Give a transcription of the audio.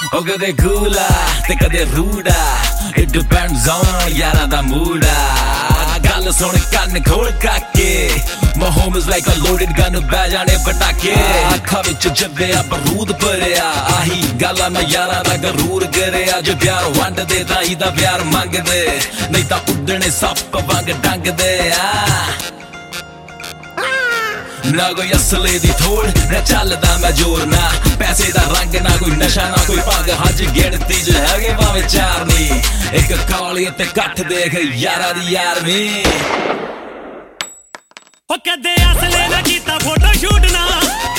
ਉਹ ਕਦੇ ਕੂਲ ਆ ਤੇ ਕਦੇ ਰੂਡ ਆ It depends on ਯਾਰਾਂ ਦਾ ਮੂਡ ਆ ਗੱਲ ਸੁਣ ਕੰਨ ਖੋਲ ਕਾਕੇ My home is like a loaded gun ਬਹਿ ਜਾਣੇ ਪਟਾਕੇ ਅੱਖਾਂ ਵਿੱਚ ਜੱਬਿਆ ਬਰੂਦ ਭਰਿਆ ਆਹੀ ਗੱਲਾਂ ਮੈਂ ਯਾਰਾਂ ਦਾ ਗਰੂਰ ਕਰਿਆ ਜੇ ਪਿਆਰ ਵੰਡਦੇ ਤਾਂ ਹੀ ਦਾ ਪਿਆਰ ਮੰਗਦੇ ਨਹੀਂ ਤਾਂ ਉੱਡਣੇ ਸੱਪ ਵਾਂਗ ਡੰਗਦੇ ਆ ਨਾ ਕੋਈ ਅਸਲੇ ਦੀ ਥੋੜ ਨਾ ਚੱਲਦਾ ਮੈਂ ਜ਼ੋਰ ਨਾ ਪੈਸੇ ਦਾ ਰੰਗ ਨਾ ਕੋਈ ਨਸ਼ਾ ਨਾ ਕੋਈ ਪੱਗ ਹੱਜ ਗਿਣਤੀ ਚ ਹੈਗੇ ਭਾਵੇਂ ਚਾਰ ਨੀ ਇੱਕ ਕਾਲੀ ਤੇ ਕੱਠ ਦੇਖ ਯਾਰਾਂ ਦੀ ਯਾਰਵੀਂ ਉਹ ਕਦੇ ਅਸਲੇ ਨਾ ਕੀਤਾ ਫੋਟੋ ਸ਼ੂਟ ਨਾ